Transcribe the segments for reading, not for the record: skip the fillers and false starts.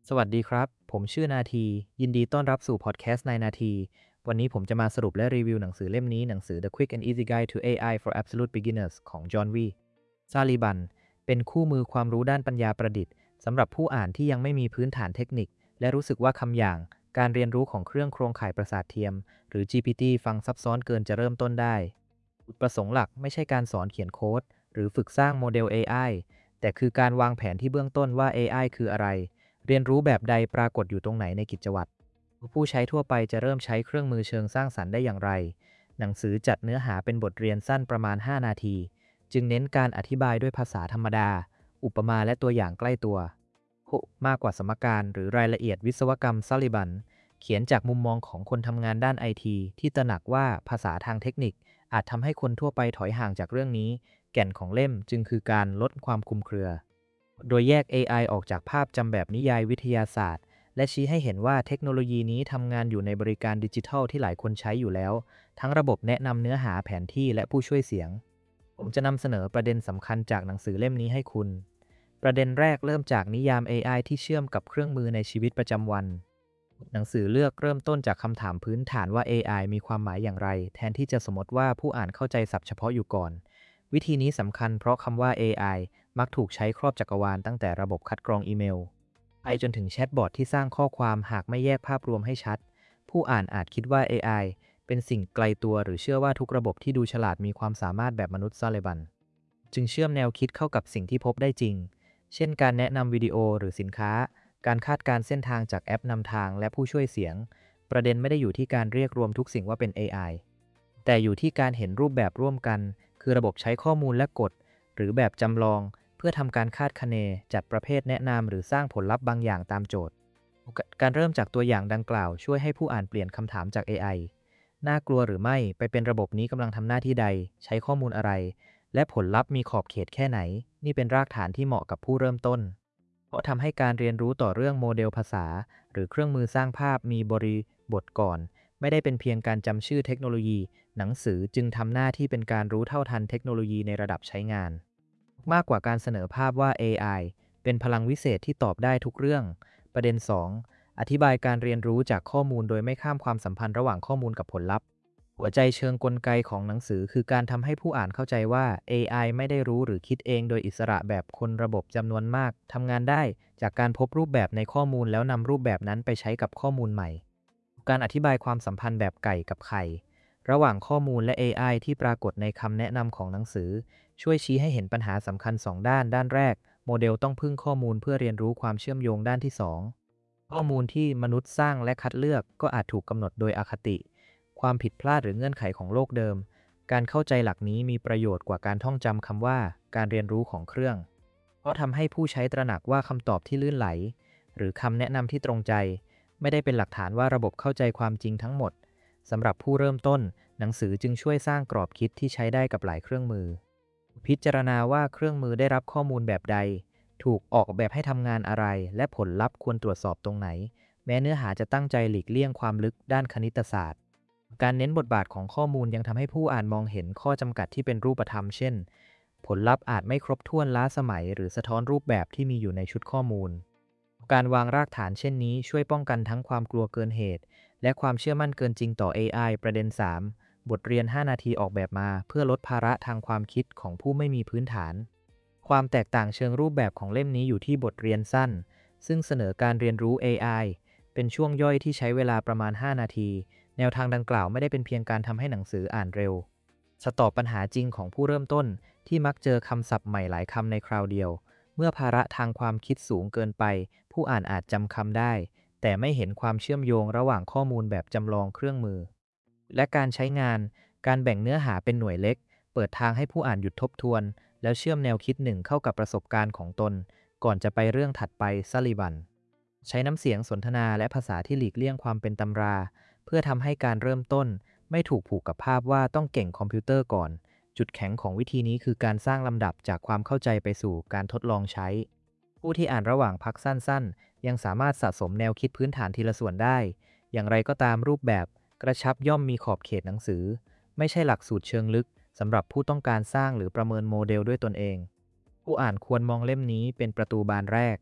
สวัสดีครับ ผมชื่อนาที ยินดีต้อนรับสู่พอดแคสต์ในนาที วันนี้ผมจะมาสรุปและรีวิวหนังสือเล่มนี้หนังสือ The Quick and Easy Guide to AI for Absolute Beginners ของจอห์นวีซาลีบันเป็นคู่มือความรู้ด้านปัญญาประดิษฐ์สำหรับผู้อ่านที่ยังไม่มีพื้นฐานเทคนิค และรู้สึกว่าคำอย่างการเรียนรู้ของเครื่องโครงข่ายประสาทเทียม หรือ GPT ฟังซับซ้อนเกินจะเริ่มต้นได้จุดประสงค์หลักไม่ใช่การสอนเขียนโค้ดหรือฝึกสร้างโมเดล AI แต่คือการวางแผนที่เบื้องต้นว่า AI คืออะไร เรียนรู้แบบใดปรากฏอยู่ตรงไหนในกิจวัตรผู้ใช้ทั่วไปจะเริ่มใช้เครื่องมือเชิงสร้างสรรค์ได้อย่างไร หนังสือจัดเนื้อหาเป็นบทเรียนสั้นประมาณ 5 นาที จึงเน้นการอธิบายด้วยภาษาธรรมดา อุปมาและตัวอย่างใกล้ตัว มากกว่าสมการหรือรายละเอียดวิศวกรรมซัลลิบัน เขียนจากมุมมองของคนทำงานด้านไอทีที่ตระหนักว่าภาษาทางเทคนิคอาจทำให้คนทั่วไปถอยห่างจากเรื่องนี้ แก่นของเล่มจึงคือการลดความคลุมเครือ โดยแยก AI ออกจากภาพจำแบบนิยายวิทยาศาสตร์และชี้ให้เห็นว่าเทคโนโลยีนี้ทำงานอยู่ในบริการดิจิทัลที่หลายคนใช้อยู่แล้ว ทั้งระบบแนะนำเนื้อหาแผนที่และผู้ช่วยเสียง ผมจะนำเสนอประเด็นสำคัญจากหนังสือเล่มนี้ให้คุณ ประเด็นแรกเริ่มจากนิยาม AI ที่เชื่อมกับเครื่องมือในชีวิตประจำวัน หนังสือเลือกเริ่มต้นจากคำถามพื้นฐานว่า AI มีความหมายอย่างไร แทนที่จะสมมติว่าผู้อ่านเข้าใจศัพท์เฉพาะอยู่ก่อน วิธีนี้สำคัญเพราะคำว่า AI มักถูกใช้ครอบจักรวาลตั้งแต่ระบบคัดกรองอีเมลไปจนถึงแชทบอทที่สร้างข้อความหากไม่แยกภาพรวมให้ชัด ผู้อ่านอาจคิดว่า AI เป็นสิ่งไกลตัวหรือเชื่อว่าทุกระบบที่ดูฉลาดมีความสามารถแบบมนุษย์ซาเลบันจึงเชื่อมแนวคิดเข้ากับสิ่งที่พบได้จริง เช่นการแนะนำวิดีโอหรือสินค้า การคาดการเส้นทางจากแอปนำทางและผู้ช่วยเสียง ประเด็นไม่ได้อยู่ที่การเรียกรวมทุกสิ่งว่าเป็น AI แต่อยู่ที่การเห็นรูปแบบร่วมกัน คือระบบใช้ข้อมูลและกฎ หรือแบบจำลองเพื่อทำการคาดคะเนจัดประเภทแนะนำหรือสร้างผลลัพธ์บางอย่างตามโจทย์ การเริ่มจากตัวอย่างดังกล่าวช่วยให้ผู้อ่านเปลี่ยนคำถามจาก AI น่ากลัวหรือไม่ไปเป็นระบบนี้กำลังทำหน้าที่ใด ใช้ข้อมูลอะไร และผลลัพธ์มีขอบเขตแค่ไหน นี่เป็นรากฐานที่เหมาะกับผู้เริ่มต้น เพราะทำให้การเรียนรู้ต่อเรื่องโมเดลภาษา หรือเครื่องมือสร้างภาพมีบริบทก่อน ไม่ได้เป็นเพียงการจำชื่อเทคโนโลยี หนังสือจึงทำหน้าที่เป็นการรู้เท่าทันเทคโนโลยีในระดับใช้งาน มากกว่าการเสนอภาพว่า AI เป็นพลังวิเศษที่ตอบได้ทุกเรื่อง ประเด็น 2 อธิบายการเรียนรู้จากข้อมูลโดยไม่ข้ามความสัมพันธ์ระหว่างข้อมูลกับผลลัพธ์ หัวใจเชิงกลไกของหนังสือคือการทำให้ผู้อ่านเข้าใจว่า AI ไม่ได้รู้หรือคิดเองโดยอิสระแบบคนระบบจำนวนมากทำงานได้จากการพบรูปแบบในข้อมูลแล้วนำรูปแบบนั้นไปใช้กับข้อมูลใหม่ การอธิบายความสัมพันธ์แบบไก่กับไข่ระหว่างข้อมูลและ AI ที่ปรากฏในคำแนะนำของหนังสือช่วยชี้ให้เห็นปัญหาสำคัญ2ด้านด้านแรกโมเดลต้องพึ่งข้อมูลเพื่อเรียนรู้ความเชื่อมโยงด้านที่2ข้อมูลที่มนุษย์สร้างและคัดเลือกก็อาจถูกกำหนดโดยอคติความผิดพลาดหรือเงื่อนไขของโลกเดิมการเข้าใจหลักนี้มีประโยชน์กว่าการท่องจำคำว่าการเรียนรู้ของเครื่องเพราะทำให้ผู้ใช้ตระหนักว่าคำตอบที่ลื่นไหลหรือคำแนะนำที่ตรงใจไม่ได้เป็นหลักฐานว่าระบบเข้าใจความจริงทั้งหมดสำหรับผู้เริ่มต้นหนังสือจึงช่วยสร้างกรอบคิดที่ใช้ได้กับหลายเครื่องมือพิจารณาว่าเครื่องมือได้รับข้อมูลแบบใดถูกออกแบบให้ทำงานอะไรและผลลัพธ์ควรตรวจสอบตรงไหนแม้เนื้อหาจะตั้งใจหลีกเลี่ยงความลึกด้านคณิตศาสตร์การเน้นบทบาทของข้อมูลยังทำให้ผู้อ่านมองเห็นข้อจำกัดที่เป็นรูปธรรมเช่นผลลัพธ์อาจไม่ครบถ้วนล้าสมัยหรือสะท้อนรูปแบบที่มีอยู่ในชุดข้อมูลการวางรากฐานเช่นนี้ช่วยป้องกันทั้งความกลัวเกินเหตุและความเชื่อมั่นเกินจริงต่อ AI ประเด็น 3 บทเรียน 5 นาทีออกแบบมาเพื่อลดภาระทางความคิดของผู้ไม่มีพื้นฐานความแตกต่างเชิงรูปแบบของเล่มนี้อยู่ที่บทเรียนสั้นซึ่งเสนอการเรียนรู้ AI เป็นช่วงย่อยที่ใช้เวลาประมาณ 5 นาทีแนวทางดังกล่าวไม่ได้เป็นเพียงการทำให้หนังสืออ่านเร็วตอบปัญหาจริงของผู้เริ่มต้นที่มักเจอคำศัพท์ใหม่หลายคำในคราวเดียวเมื่อภาระทางความคิดสูงเกินไปผู้อ่านอาจจำคำได้แต่ไม่เห็นความเชื่อมโยงระหว่างข้อมูลแบบจำลองเครื่องมือและการใช้งานการแบ่งเนื้อหาเป็นหน่วยเล็กเปิดทางให้ผู้อ่านหยุดทบทวนแล้วเชื่อมแนวคิดหนึ่งเข้ากับประสบการณ์ของตนก่อนจะไปเรื่องถัดไปซัลลิบันใช้น้ำเสียงสนทนาและภาษาที่หลีกเลี่ยงความเป็นตำราเพื่อทำให้การเริ่มต้นไม่ถูกผูกกับภาพว่าต้องเก่งคอมพิวเตอร์ก่อนจุดแข็งของวิธีนี้คือการสร้างลำดับจากความเข้าใจไปสู่การทดลองใช้ผู้ที่อ่านระหว่างพักสั้นๆยังสามารถสะสมแนวคิดพื้นฐานทีละส่วนได้อย่างไรก็ตามรูปแบบกระชับย่อมมีขอบเขตหนังสือไม่ใช่หลักสูตรเชิงลึกสำหรับผู้ต้องการสร้างหรือประเมินโมเดลด้วยตนเองผู้อ่านควรมองเล่มนี้เป็นประตูบานแรก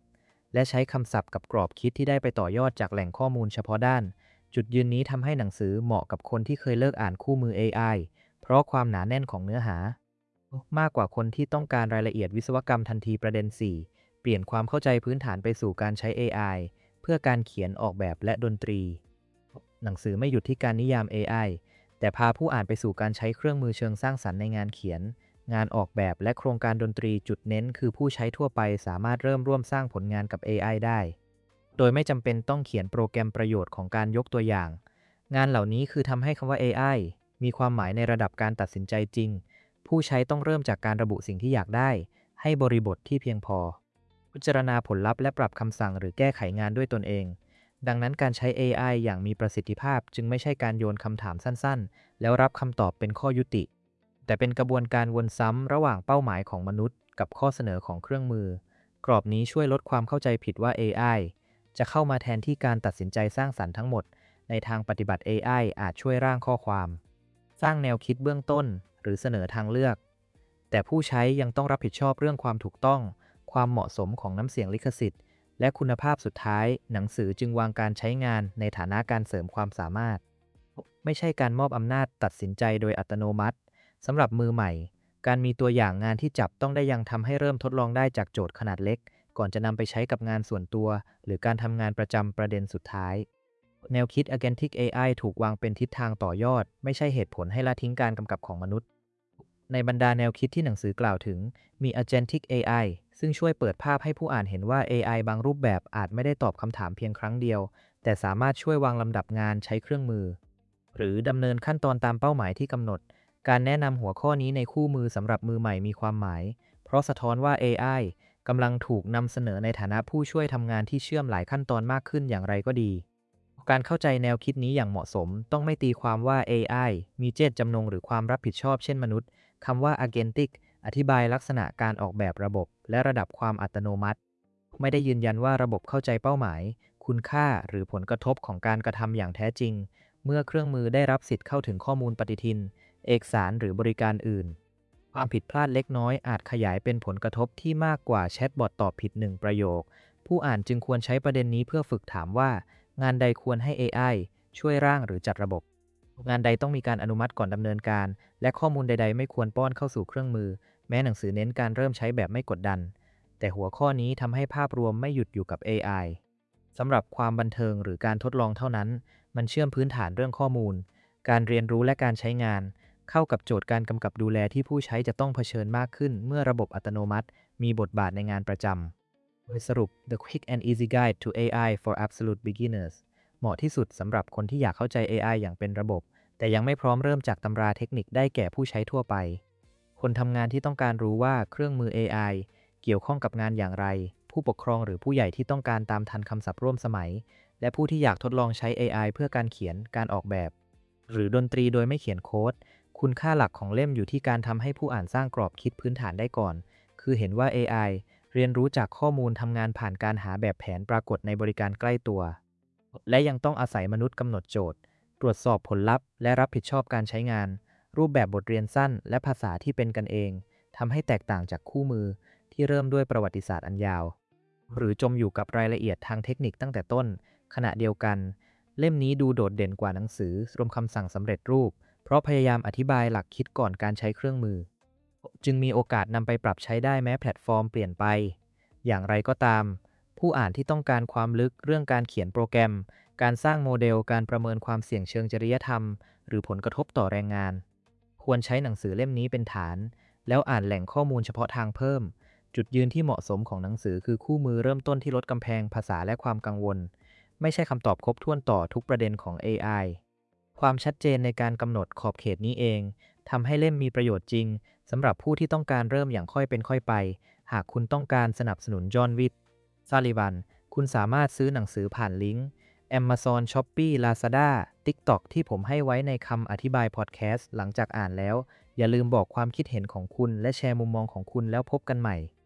และใช้คำศัพท์กับกรอบคิดที่ได้ไปต่อยอดจากแหล่งข้อมูลเฉพาะด้านจุดยืนนี้ทำให้หนังสือเหมาะกับคนที่เคยเลิกอ่านคู่มือ AI เพราะความหนาแน่นของเนื้อหามากกว่าคนที่ต้องการรายละเอียดวิศวกรรมทันทีประเด็น4เปลี่ยนความเข้าใจพื้นฐานไปสู่การใช้ AI เพื่อการเขียนออกแบบและดนตรีหนังสือไม่หยุดที่การนิยาม AI แต่พาผู้อ่านไปสู่การใช้เครื่องมือเชิงสร้างสรรค์ในงานเขียนงานออกแบบและโครงการดนตรีจุดเน้นคือผู้ใช้ทั่วไปสามารถเริ่มร่วมสร้างผลงานกับ AI ได้โดยไม่จำเป็นต้องเขียนโปรแกรมประโยชน์ของการยกตัวอย่างงานเหล่านี้คือทำให้คำว่า AI มีความหมายในระดับการตัดสินใจจริงผู้ใช้ต้องเริ่มจากการระบุสิ่งที่อยากได้ให้บริบทที่เพียงพอพิจารณาผลลัพธ์และปรับคำสั่งหรือแก้ไขงานด้วยตนเองดังนั้นการใช้ AI อย่างมีประสิทธิภาพจึงไม่ใช่การโยนคำถามสั้นๆแล้วรับคำตอบเป็นข้อยุติแต่เป็นกระบวนการวนซ้ำระหว่างเป้าหมายของมนุษย์กับข้อเสนอของเครื่องมือกรอบนี้ช่วยลดความเข้าใจผิดว่า AI จะเข้ามาแทนที่การตัดสินใจสร้างสรรค์ทั้งหมดในทางปฏิบัติ AI อาจช่วยร่างข้อความสร้างแนวคิดเบื้องต้นหรือเสนอทางเลือกแต่ผู้ใช้ยังต้องรับผิดชอบเรื่องความถูกต้องความเหมาะสมของน้ำเสียงลิขสิทธิ์และคุณภาพสุดท้ายหนังสือจึงวางการใช้งานในฐานะการเสริมความสามารถไม่ใช่การมอบอำนาจตัดสินใจโดยอัตโนมัติสำหรับมือใหม่การมีตัวอย่างงานที่จับต้องได้ยังทำให้เริ่มทดลองได้จากโจทย์ขนาดเล็กก่อนจะนำไปใช้กับงานส่วนตัวหรือการทำงานประจำประเด็นสุดท้ายแนวคิด Agentic AI ถูกวางเป็นทิศทางต่อยอดไม่ใช่เหตุผลให้ละทิ้งการกำกับของมนุษย์ในบรรดาแนวคิดที่หนังสือกล่าวถึงมี Agentic AI ซึ่งช่วยเปิดภาพให้ผู้อ่านเห็นว่า AI บางรูปแบบอาจไม่ได้ตอบคำถามเพียงครั้งเดียวแต่สามารถช่วยวางลำดับงานใช้เครื่องมือหรือดำเนินขั้นตอนตามเป้าหมายที่กำหนดการแนะนำหัวข้อนี้ในคู่มือสำหรับมือใหม่มีความหมายเพราะสะท้อนว่า AI กำลังถูกนำเสนอในฐานะผู้ช่วยทำงานที่เชื่อมหลายขั้นตอนมากขึ้นอย่างไรก็ดีการเข้าใจแนวคิดนี้อย่างเหมาะสมต้องไม่ตีความว่า AI มีเจตจำนงหรือความรับผิดชอบเช่นมนุษย์คำว่า agentic อธิบายลักษณะการออกแบบระบบและระดับความอัตโนมัติไม่ได้ยืนยันว่าระบบเข้าใจเป้าหมายคุณค่าหรือผลกระทบของการกระทำอย่างแท้จริงเมื่อเครื่องมือได้รับสิทธิ์เข้าถึงข้อมูลปฏิทินเอกสารหรือบริการอื่นความผิดพลาดเล็กน้อยอาจขยายเป็นผลกระทบที่มากกว่าแชทบอทตอบผิด1ประโยคผู้อ่านจึงควรใช้ประเด็นนี้เพื่อฝึกถามว่างานใดควรให้ AI ช่วยร่างหรือจัดระบบงานใดต้องมีการอนุมัติก่อนดำเนินการและข้อมูลใดๆไม่ควรป้อนเข้าสู่เครื่องมือแม้หนังสือเน้นการเริ่มใช้แบบไม่กดดันแต่หัวข้อนี้ทำให้ภาพรวมไม่หยุดอยู่กับ AI สำหรับความบันเทิงหรือการทดลองเท่านั้นมันเชื่อมพื้นฐานเรื่องข้อมูลการเรียนรู้และการใช้งานเข้ากับโจทย์การกำกับดูแลที่ผู้ใช้จะต้องเผชิญมากขึ้นเมื่อระบบอัตโนมัติมีบทบาทในงานประจำโดยสรุป The Quick and Easy Guide to AI for Absolute Beginners เหมาะที่สุดสำหรับคนที่อยากเข้าใจ AI อย่างเป็นระบบแต่ยังไม่พร้อมเริ่มจากตำราเทคนิคได้แก่ผู้ใช้ทั่วไปคนทำงานที่ต้องการรู้ว่าเครื่องมือ AI เกี่ยวข้องกับงานอย่างไรผู้ปกครองหรือผู้ใหญ่ที่ต้องการตามทันคำศัพท์ร่วมสมัยและผู้ที่อยากทดลองใช้ AI เพื่อการเขียนการออกแบบหรือดนตรีโดยไม่เขียนโค้ดคุณค่าหลักของเล่มอยู่ที่การทำให้ผู้อ่านสร้างกรอบคิดพื้นฐานได้ก่อนคือเห็นว่า AI เรียนรู้จากข้อมูลทำงานผ่านการหาแบบแผนปรากฏในบริการใกล้ตัวและยังต้องอาศัยมนุษย์กำหนดโจทย์ตรวจสอบผลลัพธ์และรับผิดชอบการใช้งานรูปแบบบทเรียนสั้นและภาษาที่เป็นกันเองทำให้แตกต่างจากคู่มือที่เริ่มด้วยประวัติศาสตร์อันยาวหรือจมอยู่กับรายละเอียดทางเทคนิคตั้งแต่ต้นขณะเดียวกันเล่มนี้ดูโดดเด่นกว่าหนังสือรวมคำสั่งสำเร็จรูปเพราะพยายามอธิบายหลักคิดก่อนการใช้เครื่องมือจึงมีโอกาสนำไปปรับใช้ได้แม้แพลตฟอร์มเปลี่ยนไปอย่างไรก็ตามผู้อ่านที่ต้องการความลึกเรื่องการเขียนโปรแกรมการสร้างโมเดลการประเมินความเสี่ยงเชิงจริยธรรมหรือผลกระทบต่อแรงงานควรใช้หนังสือเล่มนี้เป็นฐานแล้วอ่านแหล่งข้อมูลเฉพาะทางเพิ่มจุดยืนที่เหมาะสมของหนังสือคือคู่มือเริ่มต้นที่ลดกำแพงภาษาและความกังวลไม่ใช่คำตอบครบถ้วนต่อทุกประเด็นของ AI ความชัดเจนในการกำหนดขอบเขตนี้เองทำให้เล่มมีประโยชน์จริงสำหรับผู้ที่ต้องการเริ่มอย่างค่อยเป็นค่อยไปหากคุณต้องการสนับสนุนจอห์นวิทย์ซาลิวันคุณสามารถซื้อหนังสือผ่านลิงก์ Amazon Shopee Lazada TikTok ที่ผมให้ไว้ในคำอธิบายพอดแคสต์หลังจากอ่านแล้วอย่าลืมบอกความคิดเห็นของคุณและแชร์มุมมองของคุณแล้วพบกันใหม่